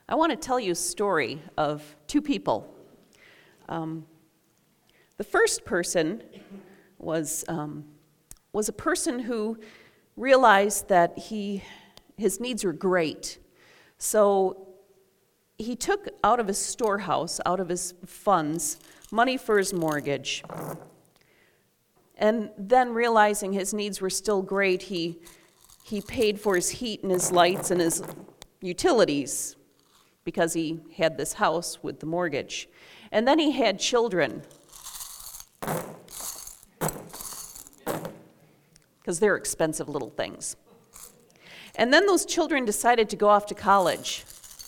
I want to tell you a story of two people. The first person was a person who realized that his needs were great. So he took out of his storehouse, out of his funds, money for his mortgage. And then realizing his needs were still great, he paid for his heat and his lights and his utilities because he had this house with the mortgage. And then he had children, because they're expensive little things. And then those children decided to go off to college.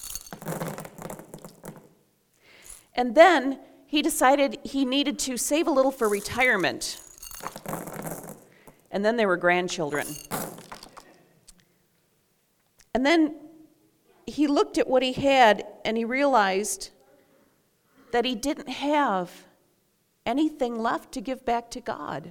And then he decided he needed to save a little for retirement. And then there were grandchildren. And then he looked at what he had and he realized that he didn't have anything left to give back to God.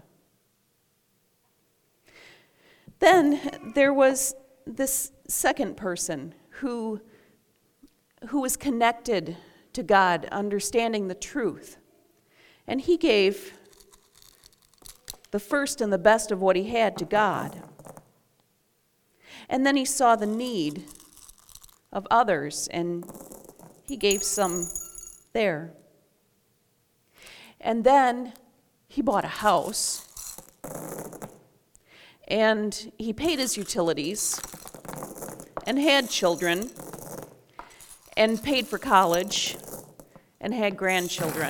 Then there was this second person who was connected to God, understanding the truth. And he gave the first and the best of what he had to God. And then he saw the need of others, and he gave some there. And then he bought a house, and he paid his utilities, and had children, and paid for college, and had grandchildren.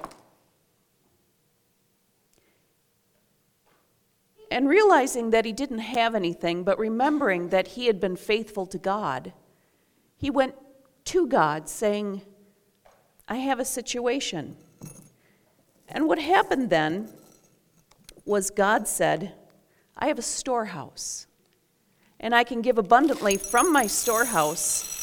And realizing that he didn't have anything, but remembering that he had been faithful to God, he went to God saying, I have a situation. And what happened then was God said, I have a storehouse, and I can give abundantly from my storehouse.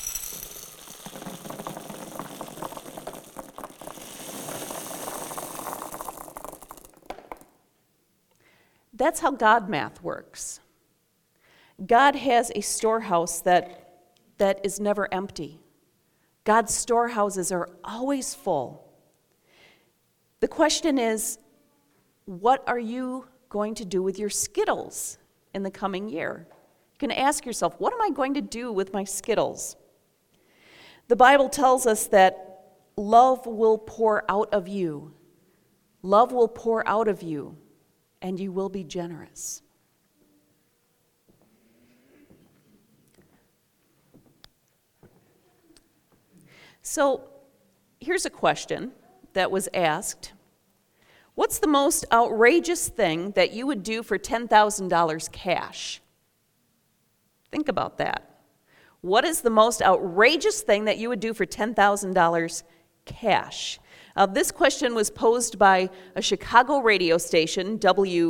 That's how God math works. God has a storehouse that is never empty. God's storehouses are always full. The question is, what are you going to do with your Skittles in the coming year? You can ask yourself, what am I going to do with my Skittles? The Bible tells us that love will pour out of you. Love will pour out of you, and you will be generous. So here's a question that was asked. What's the most outrageous thing that you would do for $10,000 cash? Think about that. What is the most outrageous thing that you would do for $10,000 cash? This question was posed by a Chicago radio station,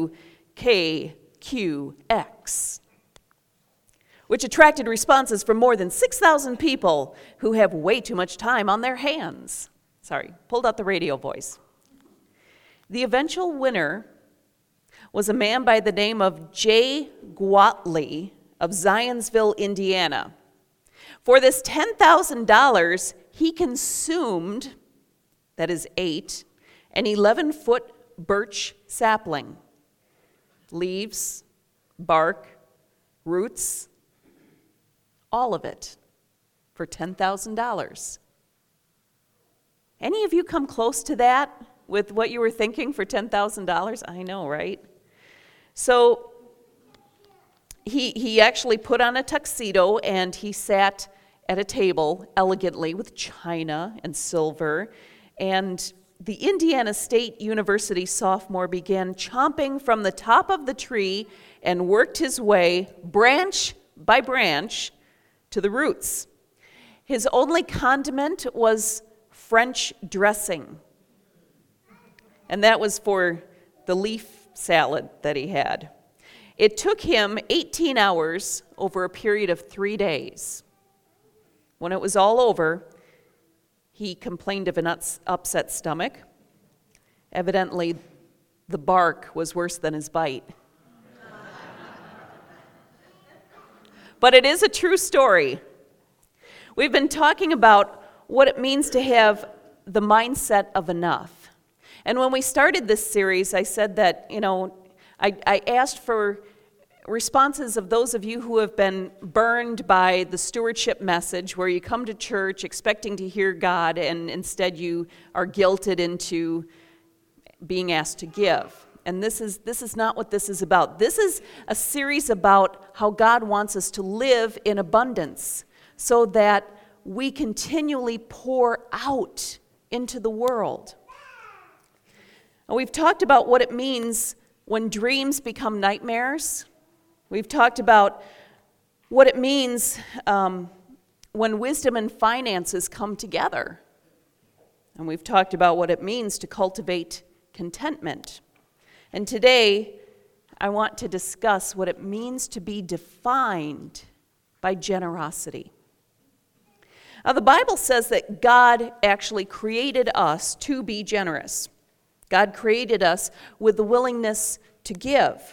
WKQX, which attracted responses from more than 6,000 people who have way too much time on their hands. Sorry, pulled out the radio voice. The eventual winner was a man by the name of Jay Gwatley of Zionsville, Indiana. For this $10,000, he consumed, that is 8, an 11-foot birch sapling. Leaves, bark, roots, all of it for $10,000. Any of you come close to that with what you were thinking for $10,000? I know, right? So he actually put on a tuxedo and he sat at a table elegantly with china and silver. And the Indiana State University sophomore began chomping from the top of the tree and worked his way, branch by branch, to the roots. His only condiment was French dressing. And that was for the leaf salad that he had. It took him 18 hours over a period of 3 days. When it was all over, he complained of an upset stomach. Evidently, the bark was worse than his bite. But it is a true story. We've been talking about what it means to have the mindset of enough. And when we started this series, I said that, I asked for responses of those of you who have been burned by the stewardship message, where you come to church expecting to hear God, and instead you are guilted into being asked to give. And this is not what this is about. This is a series about how God wants us to live in abundance so that we continually pour out into the world. And we've talked about what it means when dreams become nightmares. We've talked about what it means when wisdom and finances come together. And we've talked about what it means to cultivate contentment. And today, I want to discuss what it means to be defined by generosity. Now, the Bible says that God actually created us to be generous. God created us with the willingness to give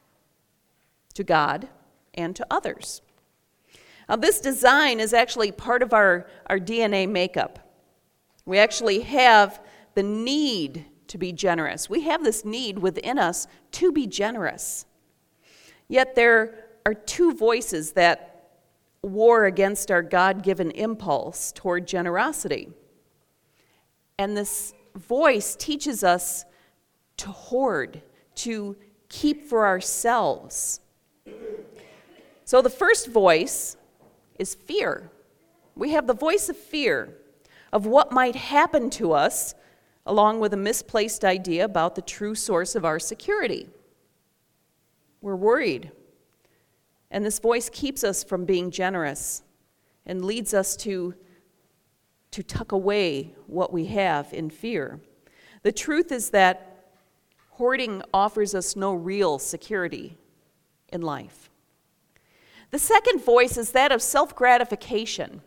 to God and to others. Now, this design is actually part of our DNA makeup. We actually have the need to be generous. We have this need within us to be generous. Yet there are two voices that war against our God-given impulse toward generosity. And this voice teaches us to hoard, to keep for ourselves. So the first voice is fear. We have the voice of fear of what might happen to us, along with a misplaced idea about the true source of our security. We're worried. And this voice keeps us from being generous and leads us to tuck away what we have in fear. The truth is that hoarding offers us no real security in life. The second voice is that of self-gratification.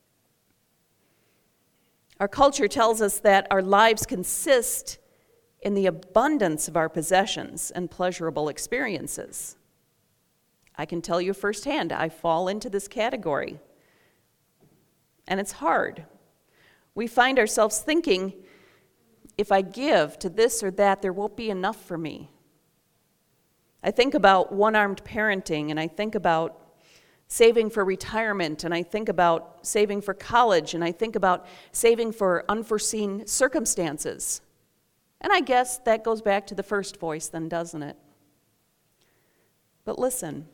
Our culture tells us that our lives consist in the abundance of our possessions and pleasurable experiences. I can tell you firsthand, I fall into this category. And it's hard. We find ourselves thinking, if I give to this or that, there won't be enough for me. I think about one-armed parenting, and I think about saving for retirement, and I think about saving for college, and I think about saving for unforeseen circumstances. And I guess that goes back to the first voice then, doesn't it? But listen,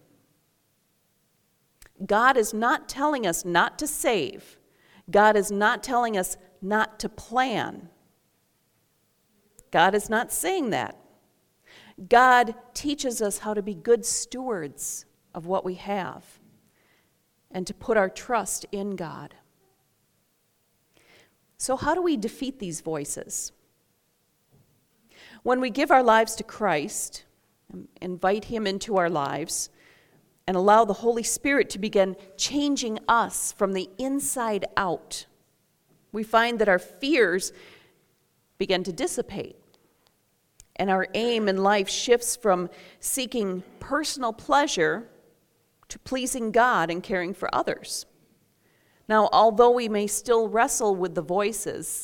God is not telling us not to save. God is not telling us not to plan. God is not saying that. God teaches us how to be good stewards of what we have and to put our trust in God. So how do we defeat these voices? When we give our lives to Christ, invite Him into our lives, and allow the Holy Spirit to begin changing us from the inside out, we find that our fears begin to dissipate. And our aim in life shifts from seeking personal pleasure to pleasing God and caring for others. Now, although we may still wrestle with the voices,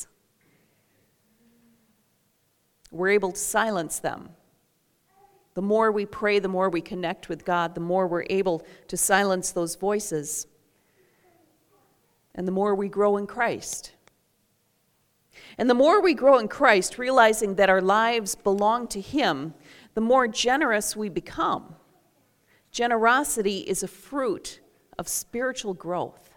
we're able to silence them. The more we pray, the more we connect with God, the more we're able to silence those voices, and the more we grow in Christ. And the more we grow in Christ, realizing that our lives belong to Him, the more generous we become. Generosity is a fruit of spiritual growth.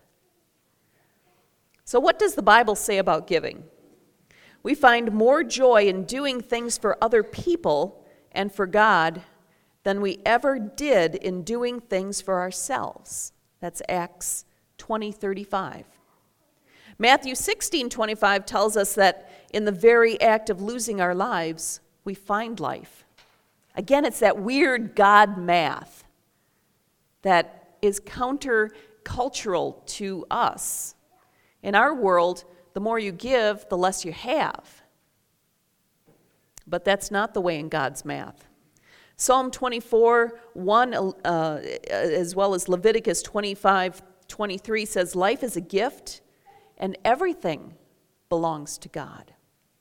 So what does the Bible say about giving? We find more joy in doing things for other people and for God than we ever did in doing things for ourselves. That's Acts 20:35. Matthew 16:25 tells us that in the very act of losing our lives, we find life. Again, it's that weird God math that is countercultural to us. In our world, the more you give, the less you have. But that's not the way in God's math. Psalm 24:1, as well as Leviticus 25:12 23 says, life is a gift, and everything belongs to God.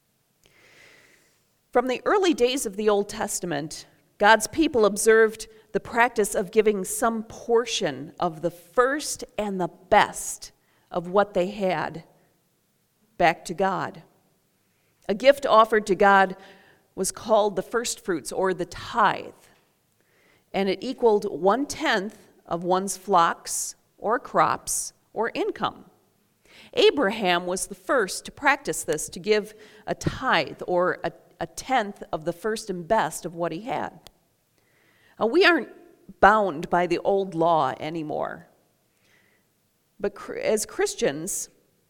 From the early days of the Old Testament, God's people observed the practice of giving some portion of the first and the best of what they had back to God. A gift offered to God was called the first fruits, or the tithe, and it equaled 1/10 of one's flocks or crops or income. Abraham was the first to practice this, to give a tithe, or a tenth of the first and best of what he had. Now, we aren't bound by the old law anymore. But as Christians,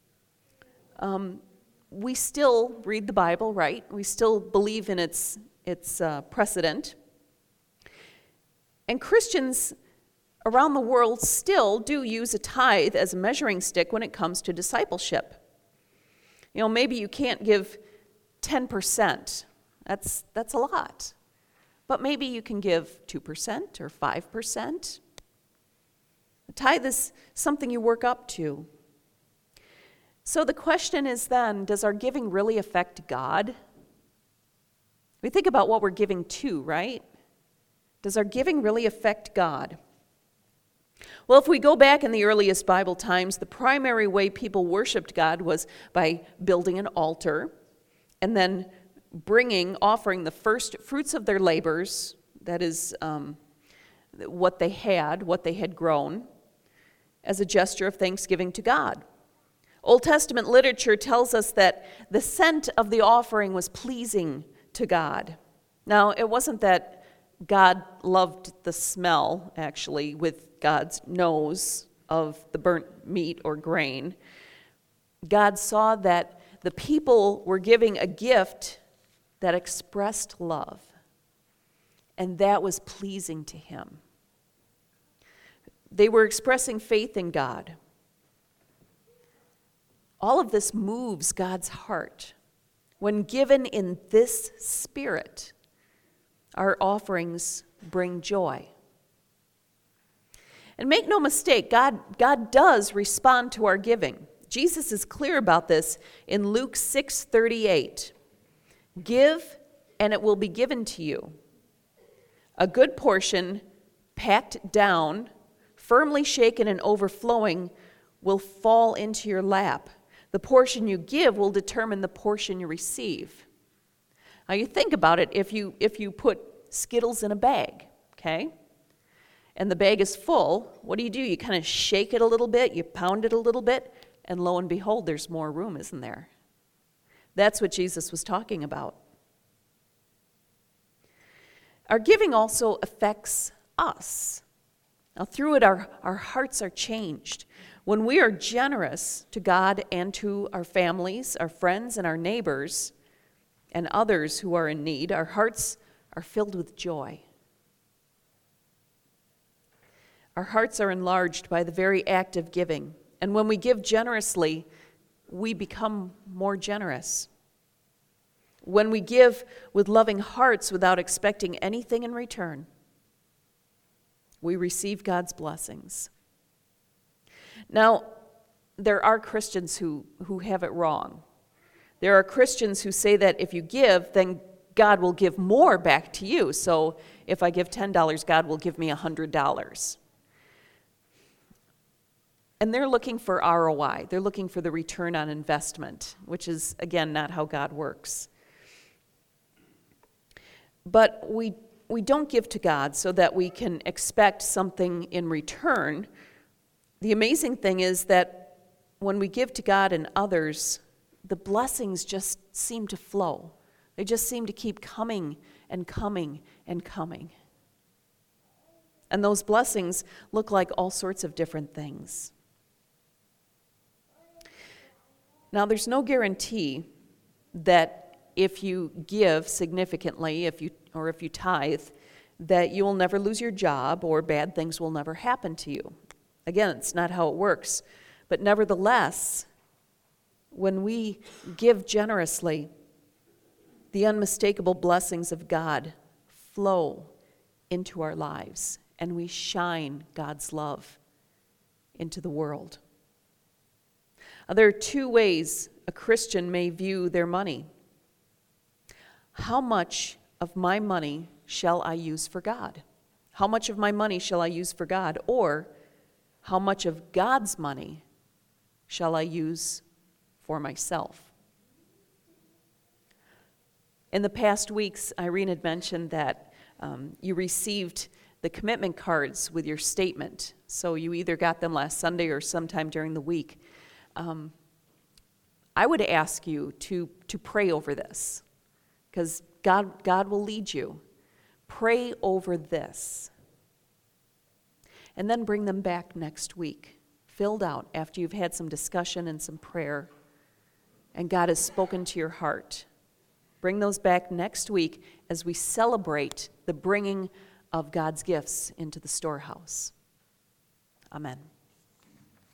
we still read the Bible, right? We still believe in its precedent. And Christians around the world still do use a tithe as a measuring stick when it comes to discipleship. You know, maybe you can't give 10%. That's a lot. But maybe you can give 2% or 5%. A tithe is something you work up to. So the question is then, does our giving really affect God? We think about what we're giving to, right? Does our giving really affect God? Well, if we go back in the earliest Bible times, the primary way people worshiped God was by building an altar and then offering the first fruits of their labors, that is what they had grown, as a gesture of thanksgiving to God. Old Testament literature tells us that the scent of the offering was pleasing to God. Now, it wasn't that God loved the smell, actually, with God's nose of the burnt meat or grain. God saw that the people were giving a gift that expressed love, and that was pleasing to him. They were expressing faith in God. All of this moves God's heart. When given in this spirit, our offerings bring joy. And make no mistake, God does respond to our giving. Jesus is clear about this in Luke 6:38. Give, and it will be given to you. A good portion, packed down, firmly shaken and overflowing, will fall into your lap. The portion you give will determine the portion you receive. Now you think about it, if you put Skittles in a bag, okay? And the bag is full, what do? You kind of shake it a little bit, you pound it a little bit, and lo and behold, there's more room, isn't there? That's what Jesus was talking about. Our giving also affects us. Now, through it, our hearts are changed. When we are generous to God and to our families, our friends, and our neighbors, and others who are in need, our hearts are filled with joy. Our hearts are enlarged by the very act of giving. And when we give generously, we become more generous. When we give with loving hearts without expecting anything in return, we receive God's blessings. Now, there are Christians who have it wrong. There are Christians who say that if you give, then God will give more back to you. So if I give $10, God will give me $100. And they're looking for ROI. They're looking for the return on investment, which is, again, not how God works. But we don't give to God so that we can expect something in return. The amazing thing is that when we give to God and others, the blessings just seem to flow. They just seem to keep coming and coming and coming. And those blessings look like all sorts of different things. Now, there's no guarantee that if you give significantly, if you tithe, that you will never lose your job or bad things will never happen to you. Again, it's not how it works. But nevertheless, when we give generously, the unmistakable blessings of God flow into our lives, and we shine God's love into the world. There are two ways a Christian may view their money. How much of my money shall I use for God? How much of my money shall I use for God? Or how much of God's money shall I use for myself? In the past weeks, Irene had mentioned that you received the commitment cards with your statement. So you either got them last Sunday or sometime during the week. I would ask you to pray over this, because God will lead you. Pray over this. And then bring them back next week, filled out after you've had some discussion and some prayer, and God has spoken to your heart. Bring those back next week as we celebrate the bringing of God's gifts into the storehouse. Amen.